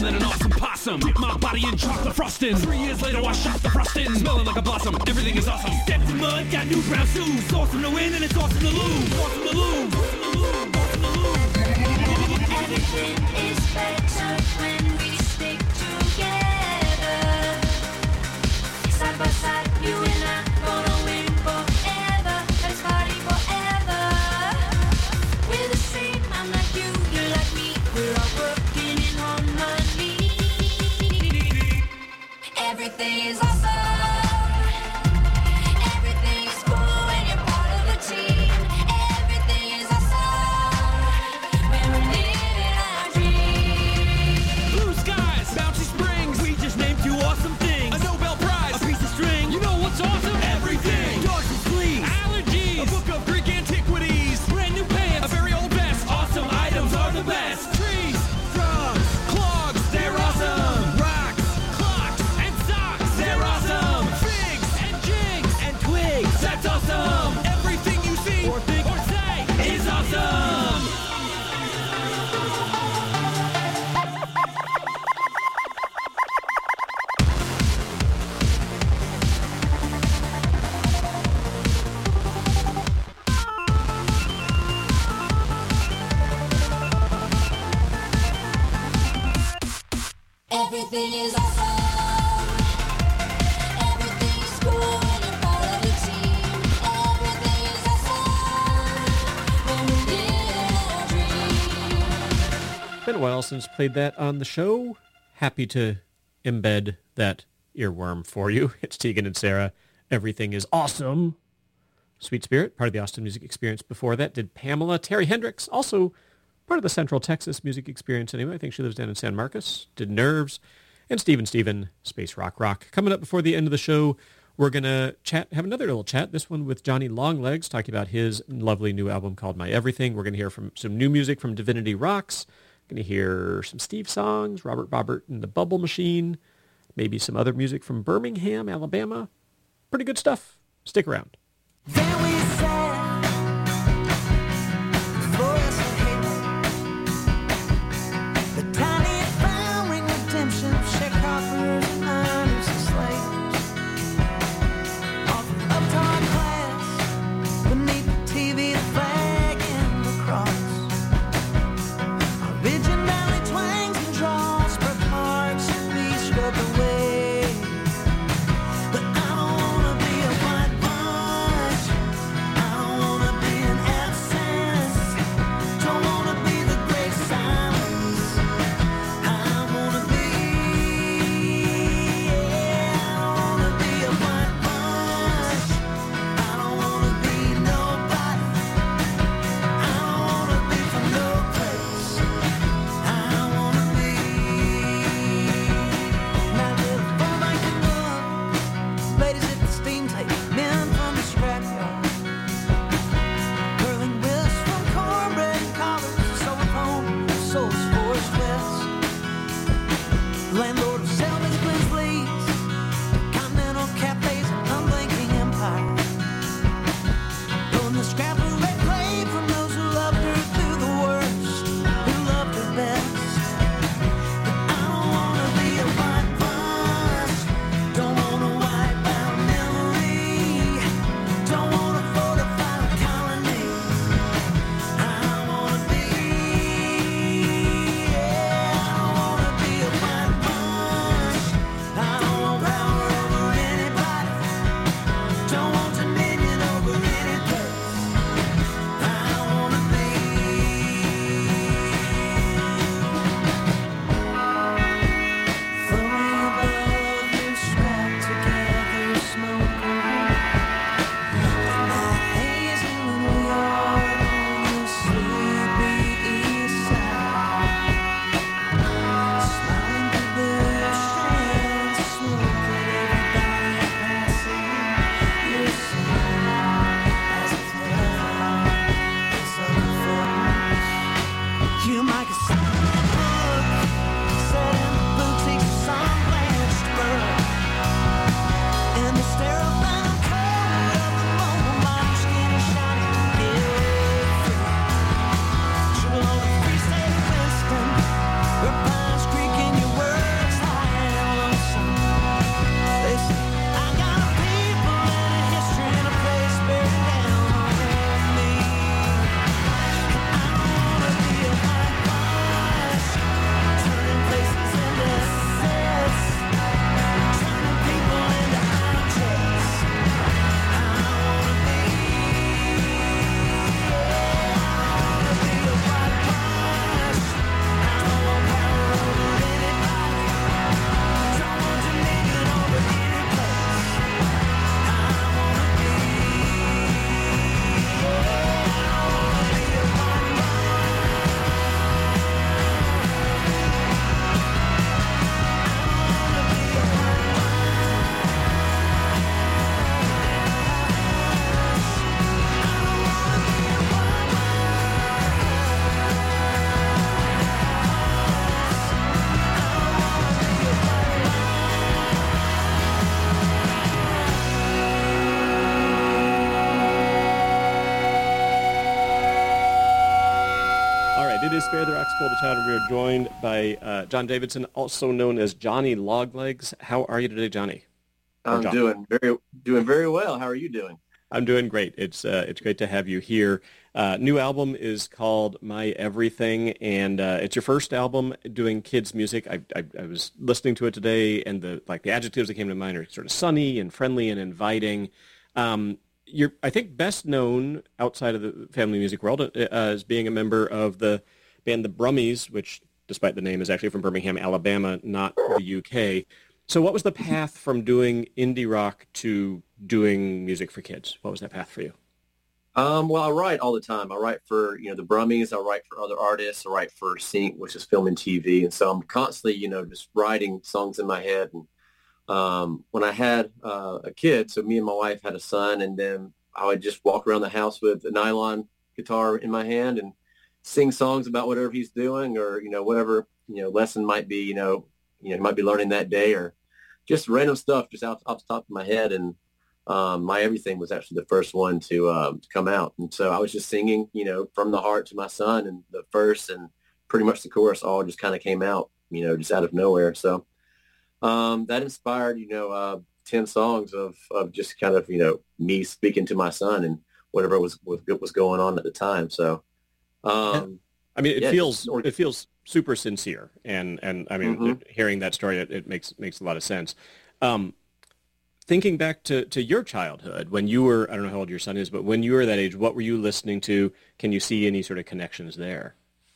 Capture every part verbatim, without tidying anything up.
than an awesome possum. Dip my body in chocolate frosting. Three years later, I shot the frosting. Smelling like a blossom, everything is awesome. Stepped in mud, got new brown shoes. It's awesome to win and it's awesome to lose. Awesome to lose. Awesome to lose. Everything is better when we stick together. Side by side, you and I gonna win forever. Let's party forever. We're the same, I'm like you, you're like me. We're all working in harmony. Everything is awesome. Everything is cool when you're part of the team. Everything is awesome when we're living our dreams. Blue skies, bouncy springs. We just named two awesome things. A Nobel Prize, a piece of string. You know what's awesome? Everything. Dogs and fleas, allergies, a book of Greek antiquities, brand new pants, a very old vest. Awesome items are the best. Trees, frogs, clogs, they're awesome. Rocks, clocks, and socks, they're awesome. Figs and jigs and twigs, that's awesome. Everything you see or think or say is awesome. Everything is awesome. Everything is cool when you're part of the team. Everything is awesome when we live our dreams. Been a while since played that on the show. Happy to embed that earworm for you. It's Tegan and Sarah. Everything is awesome. Sweet Spirit, part of the Austin Music Experience before that, did Pamela. Terry Hendricks, also part of the Central Texas Music Experience anyway. I think she lives down in San Marcos. Did Nerves. And Steven Steven, Space Rock Rock. Coming up before the end of the show, we're going to chat, have another little chat. This one with Johnny Longlegs, talking about his lovely new album called My Everything. We're going to hear from some new music from Divinity Rocks. Going to hear some Steve songs, Robert Bobbert and the Bubble Machine. Maybe some other music from Birmingham, Alabama. Pretty good stuff. Stick around. Then we sat before us at Halo. The tiny flowering redemption of sharecroppers and miners and slaves. Off an uptime class beneath the T V, the flag and the cross. Our Ridgeon Valley twangs and draws, birthmarks and reached up the way. But I don't wanna be a white bunch. Spare the Rock, Spoil the Child, and we are joined by uh, John Davidson, also known as Johnny Longlegs. How are you today, Johnny? Or I'm John? doing very doing very well. How are you doing? I'm doing great. It's uh, it's great to have you here. Uh, new album is called My Everything, and uh, it's your first album doing kids music. I, I I was listening to it today, and the like the adjectives that came to mind are sort of sunny and friendly and inviting. Um, you're, I think, best known outside of the family music world uh, as being a member of the band The Brummies, which, despite the name, is actually from Birmingham, Alabama, not the U K. So what was the path from doing indie rock to doing music for kids? What was that path for you? Um, well, I write all the time. I write for, you know, the Brummies. I write for other artists. I write for Sync, which is film and T V. And so I'm constantly, you know, just writing songs in my head. And um, when I had uh, a kid, so me and my wife had a son, and then I would just walk around the house with a nylon guitar in my hand and sing songs about whatever he's doing, or, you know, whatever, you know, lesson might be, you know, you know, he might be learning that day, or just random stuff just out off the top of my head. And um, My Everything was actually the first one to, um, to come out. And so I was just singing, you know, from the heart to my son, and the verse and pretty much the chorus all just kind of came out, you know, just out of nowhere. So um, that inspired, you know, uh, ten songs of, of just kind of, you know, me speaking to my son and whatever was, was, was going on at the time. So, um, I mean, it yeah, feels, just or- it feels super sincere. And, and I mean, Mhm. hearing that story, it, it makes, makes a lot of sense. Um, thinking back to, to your childhood, when you were, I don't know how old your son is, but when you were that age, what were you listening to? Can you see any sort of connections there?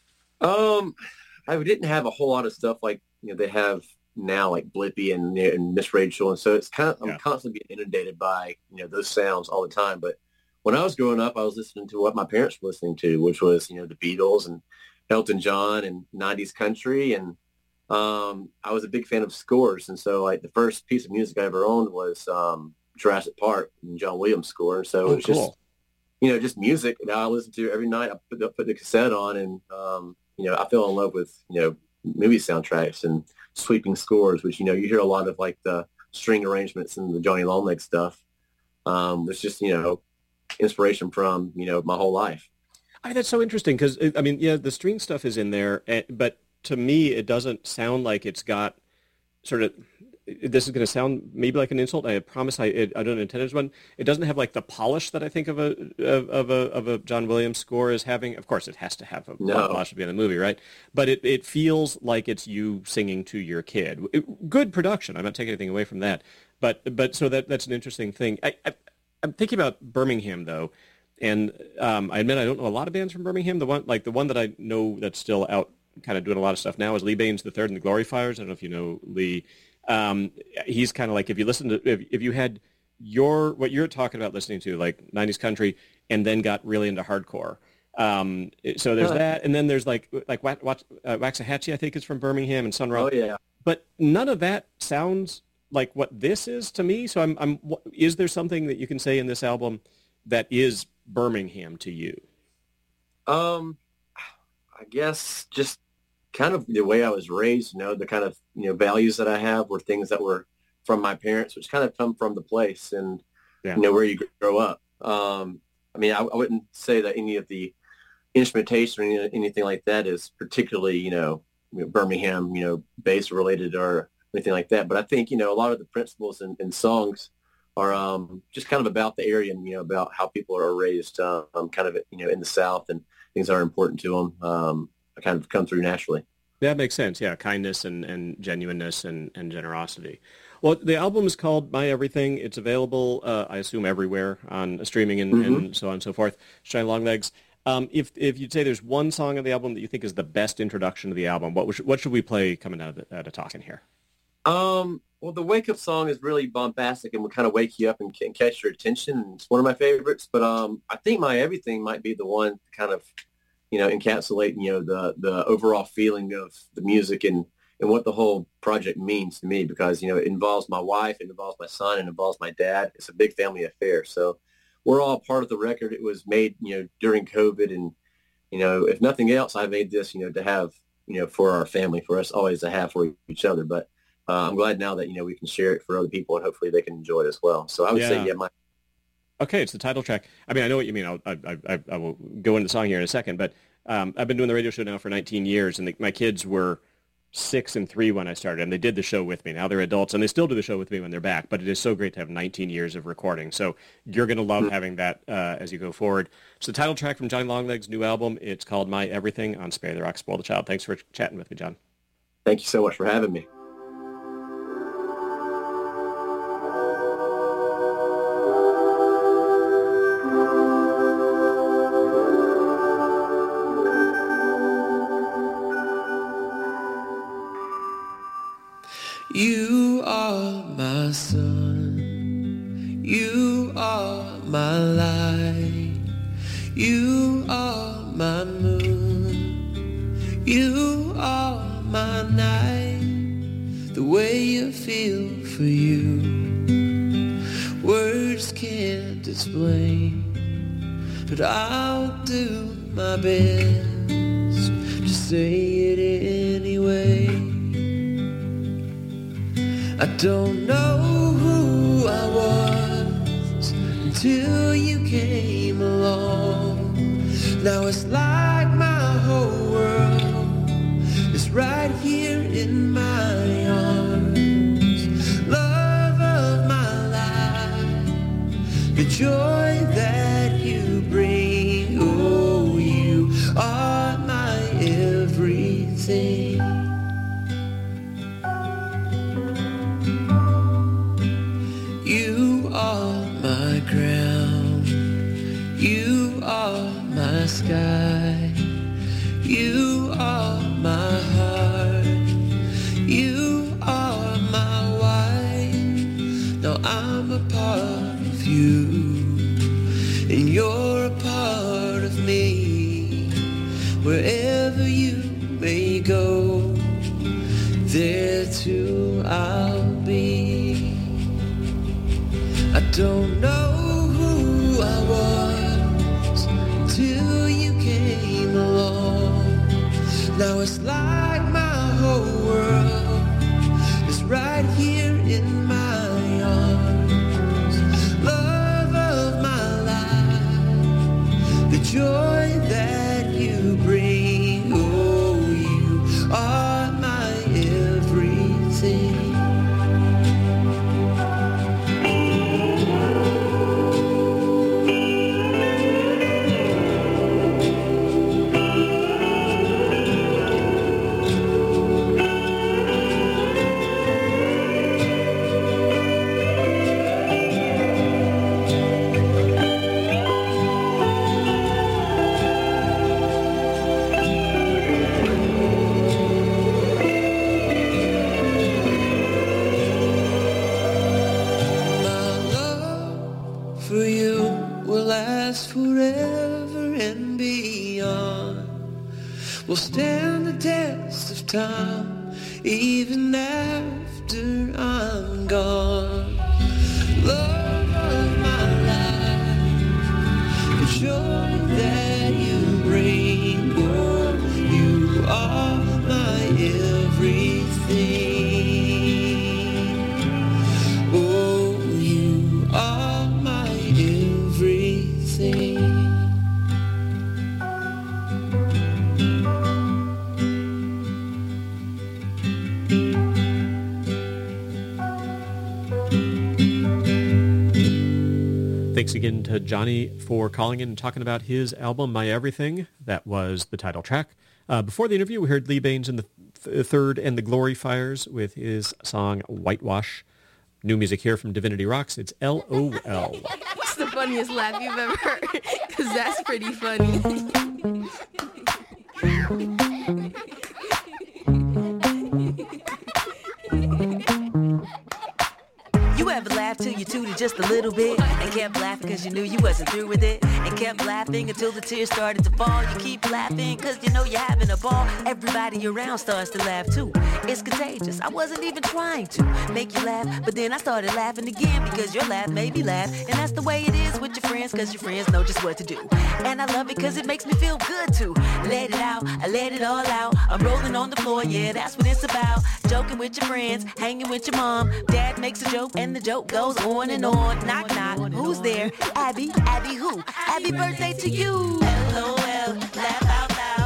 Um, I didn't have a whole lot of stuff like, you know, they have now, like Blippi and, and Miss Rachel. And so it's kind of, I'm Yeah. constantly being inundated by, you know, those sounds all the time. But when I was growing up, I was listening to what my parents were listening to, which was, you know, the Beatles and Elton John and nineties country. And um, I was a big fan of scores. And so, like, the first piece of music I ever owned was um, Jurassic Park and John Williams score. And so Oh, it was just, cool. you know, just music that I listened to every night. I put the, put the cassette on, and, um, you know, I fell in love with, you know, movie soundtracks and sweeping scores, which, you know, you hear a lot of, like, the string arrangements and the Johnny Longlegs stuff. Um, it's just, you know, inspiration from, you know, my whole life. I, that's so interesting because, I mean, yeah, the string stuff is in there, eh, but to me, it doesn't sound like it's got sort of, this is going to sound maybe like an insult. I promise I, it, I don't intend it as one. It doesn't have like the polish that I think of a of, of a of a John Williams score as having. Of course, it has to have a No. polish to be in the movie, right? But it, it feels like it's you singing to your kid. It, good production. I'm not taking anything away from that. But but so that that's an interesting thing. I, I I'm thinking about Birmingham though, and um, I admit I don't know a lot of bands from Birmingham. The one like the one that I know that's still out, kind of doing a lot of stuff now, is Lee Baines the Third and the Gloryfires. I don't know if you know Lee. Um, he's kind of like, if you listen to, if, if you had your, what you're talking about listening to, like nineties country, and then got really into hardcore. Um, so there's Huh. that. And then there's like, like Wax, Wax, uh, Waxahachie, I think is from Birmingham, and Sun Ra. Oh, yeah. But none of that sounds like what this is to me. So I'm, I'm, wh- is there something that you can say in this album that is Birmingham to you? Um, I guess just kind of the way I was raised, you know, the kind of, you know, values that I have were things that were from my parents, which kind of come from the place and, Yeah. you know, where you grow up. Um, I mean, I, I wouldn't say that any of the instrumentation or any, anything like that is particularly, you know, you know, Birmingham, you know, based related or anything like that. But I think, you know, a lot of the principles in, in songs are um, just kind of about the area and, you know, about how people are raised um, kind of, you know, in the South and things that are important to them. Um, kind of come through naturally. That makes sense. Yeah, kindness and, and genuineness and, and generosity. Well, the album is called My Everything. It's available, uh, I assume, everywhere on streaming and, Mhm. and so on and so forth. Shine Longlegs. Um, if if you'd say there's one song of the album that you think is the best introduction to the album, what should, what should we play coming out of, the, out of talking here? Um, well, the Wake Up song is really bombastic and will kind of wake you up and, and catch your attention. It's one of my favorites, but um, I think My Everything might be the one to kind of, you know, encapsulate, you know, the, the overall feeling of the music and, and what the whole project means to me, because, you know, it involves my wife, it involves my son, it involves my dad. It's a big family affair. So we're all part of the record. It was made, you know, during COVID. And, you know, if nothing else, I made this, you know, to have, you know, for our family, for us always to have for each other. But uh, I'm glad now that, you know, we can share it for other people and hopefully they can enjoy it as well. So I would Yeah. say, yeah, my Okay, it's the title track. I mean, I know what you mean. I'll, I, I, I will go into the song here in a second, but Um, I've been doing the radio show now for nineteen years, and the, my kids were six and three when I started, and they did the show with me. Now they're adults, and they still do the show with me when they're back, but it is so great to have nineteen years of recording. So you're going to love having that uh, as you go forward. So the title track from Johnny Longlegs' new album, it's called My Everything on Spare the Rock, Spoil the Child. Thanks for chatting with me, John. Thank you so much for having me. You are my sun, you are my light, you are my moon, you are my night, the way you feel for you, words can't explain, but I'll do my best to say it anyway. I don't know who I was until you came along. Now it's like my whole world is right here in my arms. Love of my life, the joy that you bring. Oh, you are my everything. You are my ground, you are my sky, you are my heart, you are my wife. Now I'm a part of you, and you're a part of me. Wherever you may go, there too I'll be. I don't know who I was until you came along. Now it's like my whole world is right here in my arms. Love of my life, the joy that you bring. Oh, you are my everything. Forever and beyond, will stand the test of time, even after I'm gone. Love of my life, the joy that you bring. Oh, you are my everything. Oh, you are my everything. Thanks again to Johnny for calling in and talking about his album, My Everything. That was the title track. Uh, before the interview, we heard Lee Baines in the th- Third and the Glory Fires with his song Whitewash. New music here from Divinity Rocks. It's L O L. What's the funniest laugh you've ever heard? Because that's pretty funny. You ever laughed till you tooted just a little bit and kept laughing cause you knew you wasn't through with it, and kept laughing until the tears started to fall? You keep laughing cause you know you're having a ball. Everybody around starts to laugh too. It's contagious. I wasn't even trying to make you laugh, but then I started laughing again because your laugh made me laugh. And that's the way it is with your friends, cause your friends know just what to do. And I love it cause it makes me feel good to let it out, I let it all out. I'm rolling on the floor, yeah, that's what it's about. Joking with your friends, hanging with your mom. Dad makes a joke and the joke goes on and on. Knock, knock, who's there? Abby, Abby who? Happy birthday to you. L O L, laugh out loud.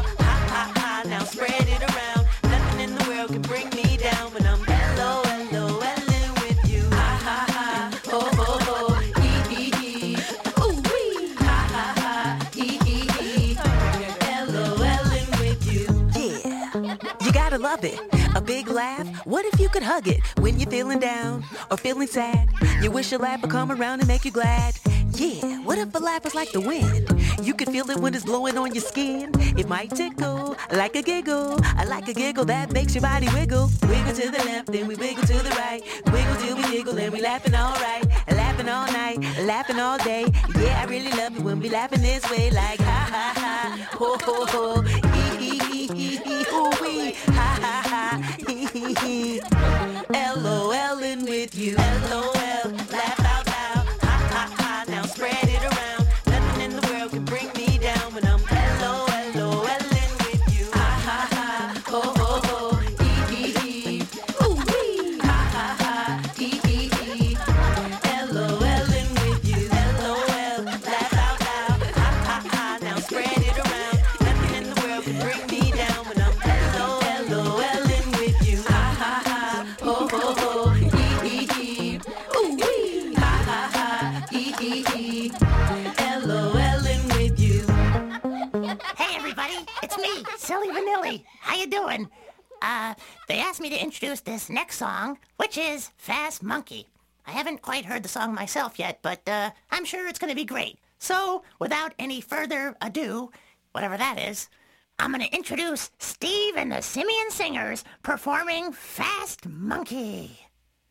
world can bring me down when I'm L O L O L with you. Ha ha ha, ho ho ho, hee hee hee, ooh wee, ha ha ha, hee hee hee, L O L with you. Yeah, you gotta love it. A big laugh? What if you could hug it when you're feeling down or feeling sad? You wish your laugh would come around and make you glad. Yeah, what if a laugh is like the wind? You can feel it when it's blowing on your skin. It might tickle like a giggle. I like a giggle that makes your body wiggle. Wiggle to the left, then we wiggle to the right. Wiggle till we giggle and we laughing all right. Laughing all night, laughing all day. Yeah, I really love it when we laughing this way. Like ha ha ha, ho ho ho, hee hee hee hee hee, ooh wee, ha ha ha, hee hee hee. L O L-ing with you. L O L, laugh out loud. Ha ha ha, now spread it around. Nothing in the world can bring me down when I'm L O L O L-ing with you. Ha ha ha, ho ho ho, hee hee hee. Ooh wee, ha ha ha, hee hee hee. L O L-ing with you. L O L, laugh out loud. Ha ha ha, now spread it around. Nothing in the world can bring me down when I'm L O L L-ing with you. Ha ha ha, ho ho ho, hee hee hee. Ooh wee, ha ha ha, hee hee hee. L O L-ing with you. Hey everybody, it's me, Silly Vanilli. How you doing? Uh, they asked me to introduce this next song, which is Fast Monkey. I haven't quite heard the song myself yet, but uh, I'm sure it's going to be great. So, without any further ado, whatever that is, I'm going to introduce Steve and the Simian Singers performing Fast Monkey.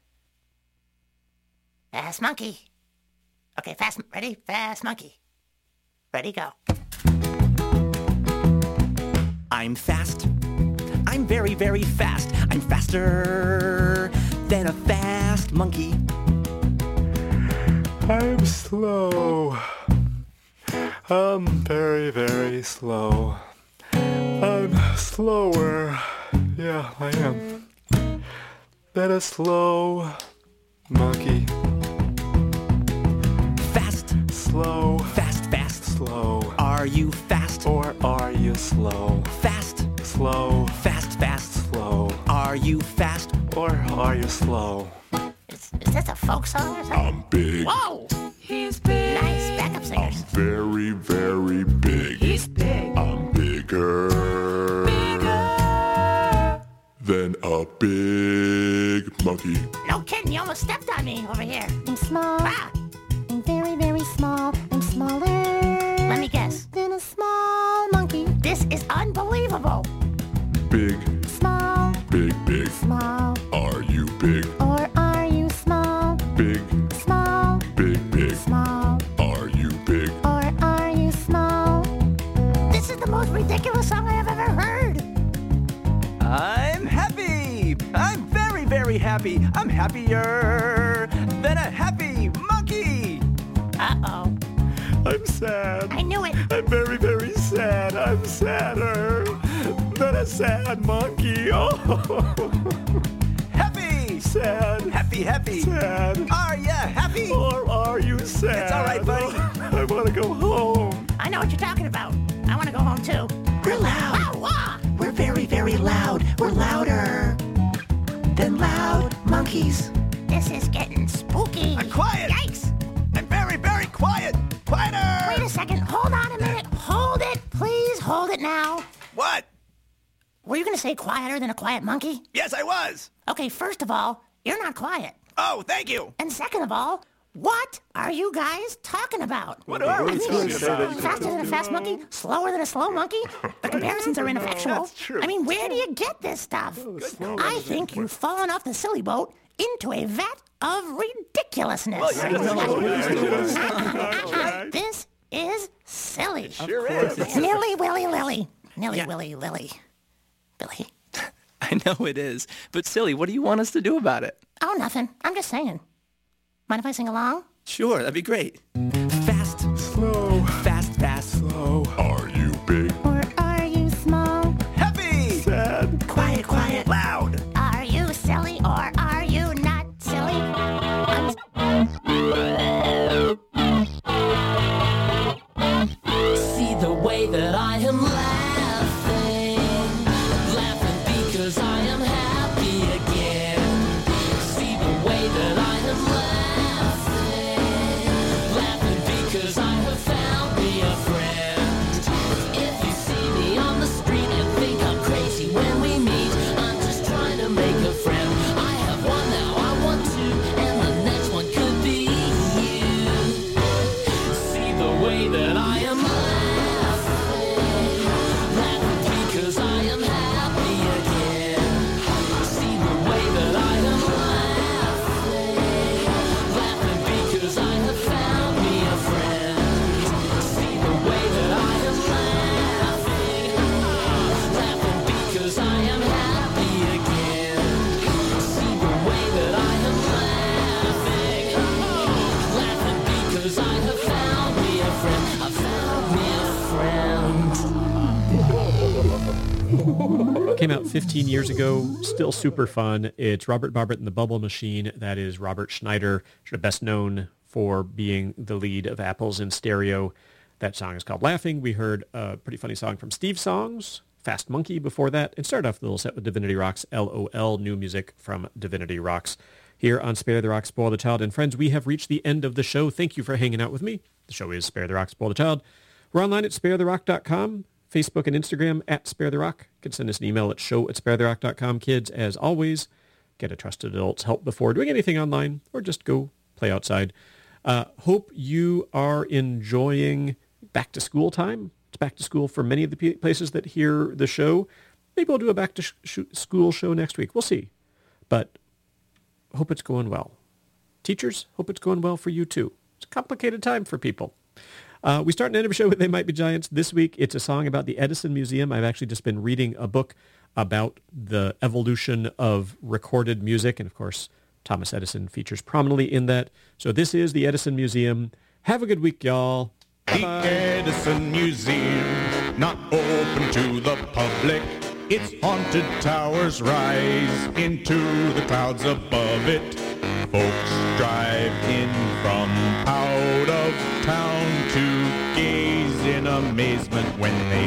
Fast Monkey. Okay, fast, ready? Fast Monkey. Ready, go. I'm fast. I'm very, very fast. I'm faster than a fast monkey. I'm slow. I'm very, very slow. I'm slower. Yeah, I am. Than a slow monkey. Fast. Slow. Fast, fast. Slow. Are you fast? Or are you slow? Fast. Slow. Fast, fast. Slow. Are you fast? Or are you slow? Is, is this a folk song or something? I'm big. Whoa! He's big. Nice backup singers. I'm very, very big. He's big. I'm bigger. Bigger. Than a big monkey. No kidding, you almost stepped on me over here. I'm small. Ah, I'm very, very small. I'm smaller. let me guess. Than a small monkey. This is unbelievable. Big, Small. big, big. Small. Are you big? Or are you small? Big, Small. big, big. Small. Are you big? Or are you small? This is the most ridiculous song I have ever heard. I'm happy. I'm very, very happy. I'm happier than a happy monkey. Uh-oh. I'm sad. I knew it. I'm very, very sad. I'm sadder than a sad monkey. Oh, Happy. sad. Happy, happy. Sad. Are ya happy? Or are you sad? It's all right, buddy. I want to go home. I know what you're talking about. I want to go home too. We're loud. Wow, wow. We're very, very loud. We're louder than loud monkeys. This is getting spooky. I'm quiet. Yikes. I'm very, very quiet. Quieter. Wait a second. Hold on a minute. Hold it. Please hold it now. What? Were you going to say quieter than a quiet monkey? Yes, I was. Okay, first of all, you're not quiet. Oh, thank you. And second of all, what are you guys talking about? What are we I mean, talking about? faster than a fast monkey, slower than a slow monkey? The comparisons are ineffectual. That's true. I mean, where do you get this stuff? I think you've fallen off the silly boat into a vat of ridiculousness. This is silly. Sure is. Nilly willy lily. Nilly willy lily. Billy. I know it is. But silly, what do you want us to do about it? Oh, nothing. I'm just saying. Mind if I sing along? Sure, that'd be great. Fast. Slow. Fast, fast. Slow. Are you big? Or are you small? Happy. Sad. Quiet, quiet. Loud. Are you silly or are you not silly? I'm See the way that I am laughing, laughing because I am happy. Came out fifteen years ago, still super fun. It's Robert Barbet and the Bubble Machine. That is Robert Schneider, sort of best known for being the lead of Apples in Stereo. That song is called Laughing. We heard a pretty funny song from Steve Songs, Fast Monkey before that, and started off the little set with Divinity Rocks, L O L, new music from Divinity Rocks. Here on Spare the Rock, Spoil the Child. And friends, we have reached the end of the show. Thank you for hanging out with me. The show is Spare the Rock, Spoil the Child. We're online at spare the rock dot com, Facebook and Instagram at Spare the Rock. You can send us an email at show at spare the rock dot com. Kids, as always, get a trusted adult's help before doing anything online, or just go play outside. Uh, hope you are enjoying back to school time. It's back to school for many of the p- places that hear the show. Maybe we'll do a back to sh- sh- school show next week. We'll see. But hope it's going well. Teachers, hope it's going well for you too. It's a complicated time for people. Uh, we start and end every show with They Might Be Giants. This week, it's a song about the Edison Museum. I've actually just been reading a book about the evolution of recorded music. And of course, Thomas Edison features prominently in that. So this is the Edison Museum. Have a good week, y'all. The Edison Museum, not open to the public. Its haunted towers rise into the clouds above it. Folks drive in from out of town to gaze in amazement when they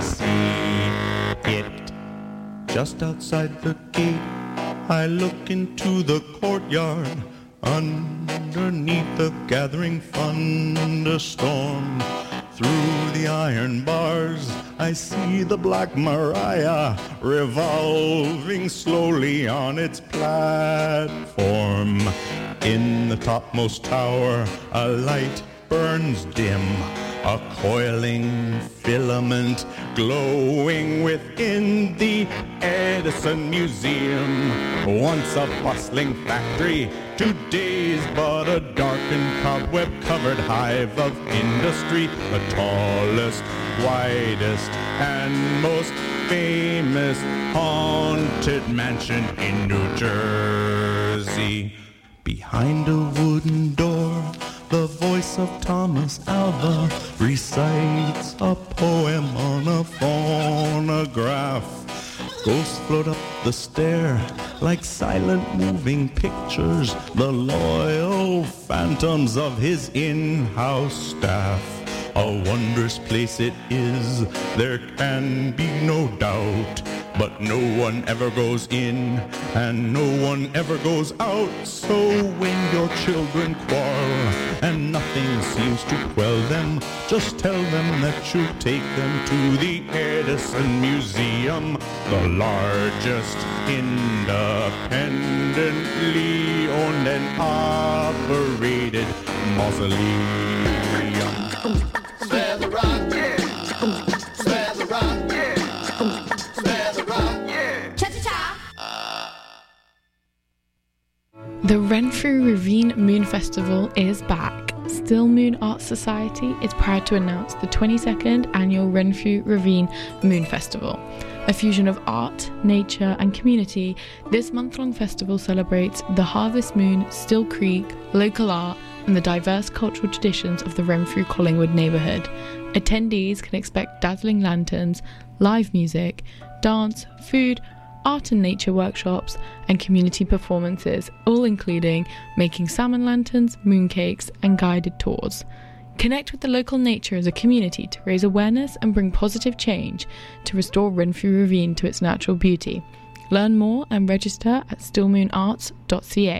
see it. Just outside the gate, I look into the courtyard. Underneath the gathering thunderstorm, through the iron bars, I see the Black Maria revolving slowly on its platform. In the topmost tower, a light burns dim, a coiling filament glowing within the Edison Museum. Once a bustling factory, today's but a darkened cobweb-covered hive of industry, the tallest, widest, and most famous haunted mansion in New Jersey. Behind a wooden door, the voice of Thomas Alva recites a poem on a phonograph. Ghosts float up the stair like silent moving pictures, the loyal phantoms of his in-house staff. A wondrous place it is, there can be no doubt. But no one ever goes in, and no one ever goes out. So when your children quarrel, and nothing seems to quell them, just tell them that you'll take them to the Edison Museum, the largest independently owned and operated mausoleum. Spare the rock, yeah. Spare the rock, yeah. Spare the rock, yeah. Cha-cha-cha. The Renfrew Ravine Moon Festival is back. Still Moon Arts Society is proud to announce the twenty-second annual Renfrew Ravine Moon Festival. A fusion of art, nature and community, this month-long festival celebrates the harvest moon, Still Creek, local art and the diverse cultural traditions of the Renfrew Collingwood neighbourhood. Attendees can expect dazzling lanterns, live music, dance, food, art and nature workshops and community performances, all including making salmon lanterns, mooncakes and guided tours. Connect with the local nature as a community to raise awareness and bring positive change to restore Renfrew Ravine to its natural beauty. Learn more and register at still moon arts dot c a.